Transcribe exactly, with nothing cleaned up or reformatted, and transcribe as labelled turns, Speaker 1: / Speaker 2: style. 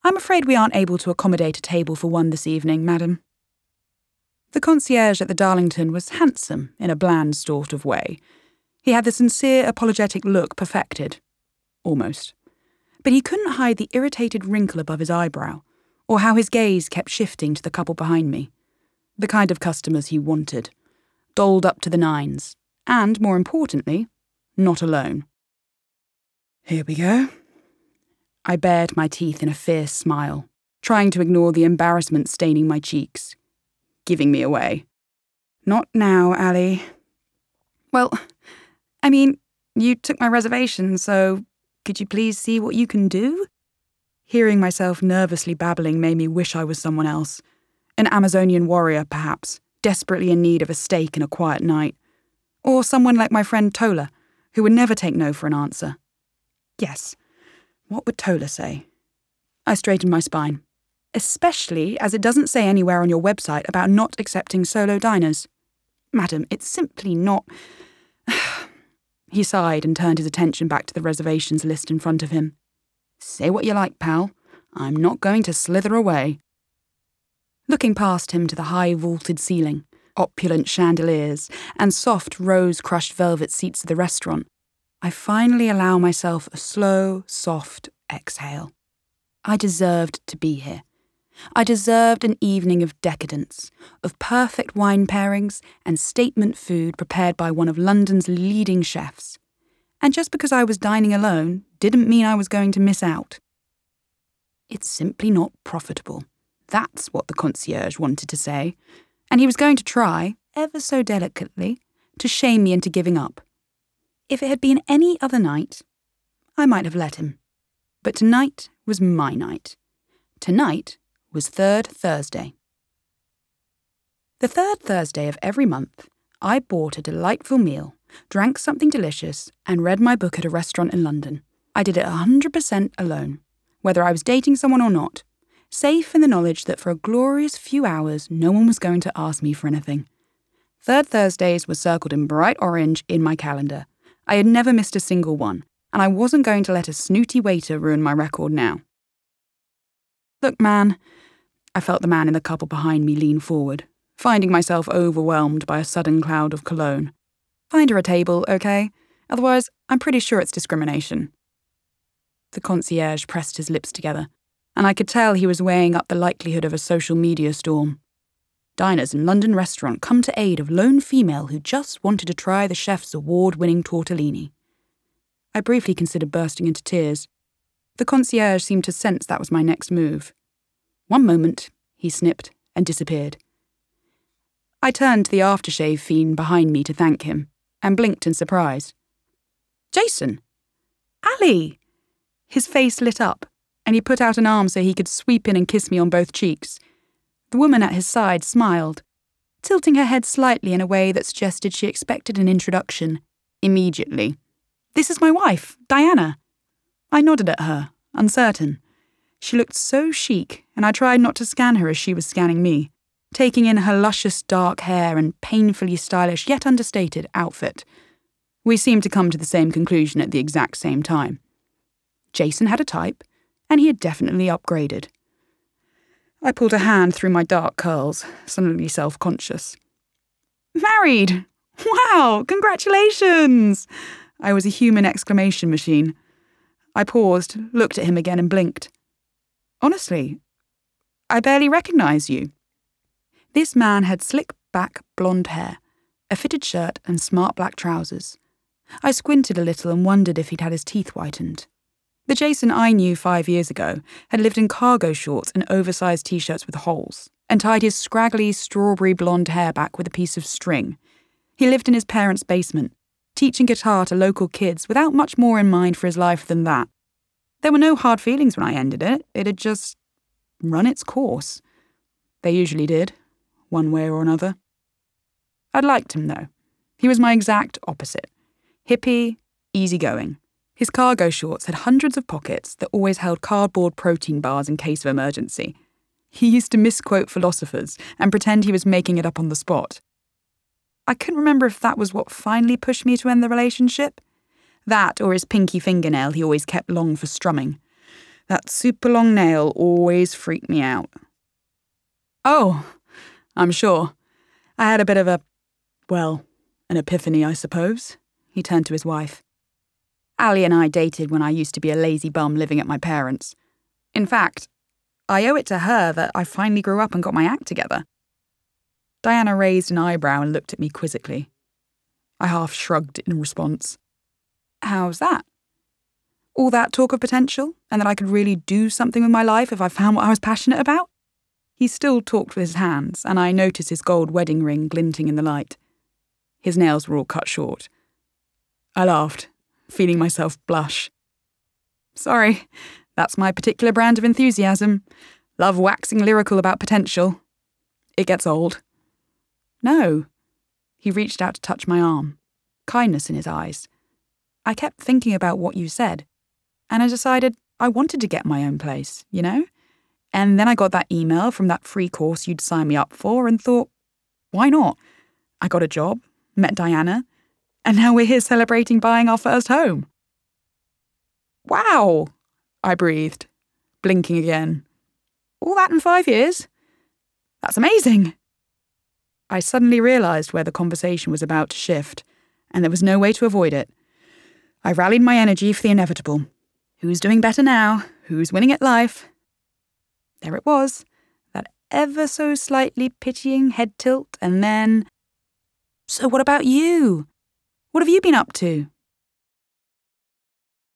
Speaker 1: I'm afraid we aren't able to accommodate a table for one this evening, madam. The concierge at the Darlington was handsome in a bland sort of way. He had the sincere, apologetic look perfected. Almost. But he couldn't hide the irritated wrinkle above his eyebrow, or how his gaze kept shifting to the couple behind me. The kind of customers he wanted. Dolled up to the nines. And, more importantly, not alone. Here we go. I bared my teeth in a fierce smile, trying to ignore the embarrassment staining my cheeks. Giving me away. Not now, Ali. Well, I mean, you took my reservation, so could you please see what you can do? Hearing myself nervously babbling made me wish I was someone else. An Amazonian warrior, perhaps, desperately in need of a steak and a quiet night. Or someone like my friend Tola, who would never take no for an answer. Yes, what would Tola say? I straightened my spine. Especially as it doesn't say anywhere on your website about not accepting solo diners. Madam, it's simply not... He sighed and turned his attention back to the reservations list in front of him. Say what you like, pal. I'm not going to slither away. Looking past him to the high vaulted ceiling, opulent chandeliers, and soft rose-crushed velvet seats of the restaurant, I finally allow myself a slow, soft exhale. I deserved to be here. I deserved an evening of decadence, of perfect wine pairings and statement food prepared by one of London's leading chefs. And just because I was dining alone didn't mean I was going to miss out. It's simply not profitable. That's what the concierge wanted to say, and he was going to try, ever so delicately, to shame me into giving up. If it had been any other night, I might have let him. But tonight was my night. Tonight was Third Thursday. The third Thursday of every month, I bought a delightful meal, drank something delicious, and read my book at a restaurant in London. I did it one hundred percent alone, whether I was dating someone or not, safe in the knowledge that for a glorious few hours no one was going to ask me for anything. Third Thursdays were circled in bright orange in my calendar. I had never missed a single one, and I wasn't going to let a snooty waiter ruin my record now. Look, man, I felt the man in the couple behind me lean forward, finding myself overwhelmed by a sudden cloud of cologne. Find her a table, okay? Otherwise, I'm pretty sure it's discrimination. The concierge pressed his lips together, and I could tell he was weighing up the likelihood of a social media storm. Diners in London restaurant come to aid of lone female who just wanted to try the chef's award-winning tortellini. I briefly considered bursting into tears. The concierge seemed to sense that was my next move. One moment, he snipped and disappeared. I turned to the aftershave fiend behind me to thank him, and blinked in surprise. Jason! Ali! His face lit up, and he put out an arm so he could sweep in and kiss me on both cheeks. The woman at his side smiled, tilting her head slightly in a way that suggested she expected an introduction, immediately. This is my wife, Diana. I nodded at her, uncertain. She looked so chic, and I tried not to scan her as she was scanning me, taking in her luscious dark hair and painfully stylish yet understated outfit. We seemed to come to the same conclusion at the exact same time. Jason had a type, and he had definitely upgraded. I pulled a hand through my dark curls, suddenly self-conscious. Married! Wow, congratulations! I was a human exclamation machine. I paused, looked at him again and blinked. Honestly, I barely recognise you. This man had slick back blonde hair, a fitted shirt and smart black trousers. I squinted a little and wondered if he'd had his teeth whitened. The Jason I knew five years ago had lived in cargo shorts and oversized t-shirts with holes, and tied his scraggly strawberry blonde hair back with a piece of string. He lived in his parents' basement, teaching guitar to local kids without much more in mind for his life than that. There were no hard feelings when I ended it. It had just run its course. They usually did, one way or another. I'd liked him, though. He was my exact opposite. Hippie, easygoing. His cargo shorts had hundreds of pockets that always held cardboard protein bars in case of emergency. He used to misquote philosophers and pretend he was making it up on the spot. I couldn't remember if that was what finally pushed me to end the relationship. That or his pinky fingernail he always kept long for strumming. That super long nail always freaked me out. Oh, I'm sure. I had a bit of a, well, an epiphany, I suppose. He turned to his wife. Ali and I dated when I used to be a lazy bum living at my parents'. In fact, I owe it to her that I finally grew up and got my act together. Diana raised an eyebrow and looked at me quizzically. I half shrugged in response. How's that? All that talk of potential, and that I could really do something with my life if I found what I was passionate about? He still talked with his hands, and I noticed his gold wedding ring glinting in the light. His nails were all cut short. I laughed, feeling myself blush. Sorry, that's my particular brand of enthusiasm. Love waxing lyrical about potential. It gets old. No. He reached out to touch my arm, kindness in his eyes. I kept thinking about what you said, and I decided I wanted to get my own place, you know? And then I got that email from that free course you'd sign me up for and thought, why not? I got a job, met Diana, and now we're here celebrating buying our first home. Wow, I breathed, blinking again. All that in five years? That's amazing. I suddenly realised where the conversation was about to shift, and there was no way to avoid it. I rallied my energy for the inevitable. Who's doing better now? Who's winning at life? There it was, that ever so slightly pitying head tilt, and then... So what about you? What have you been up to?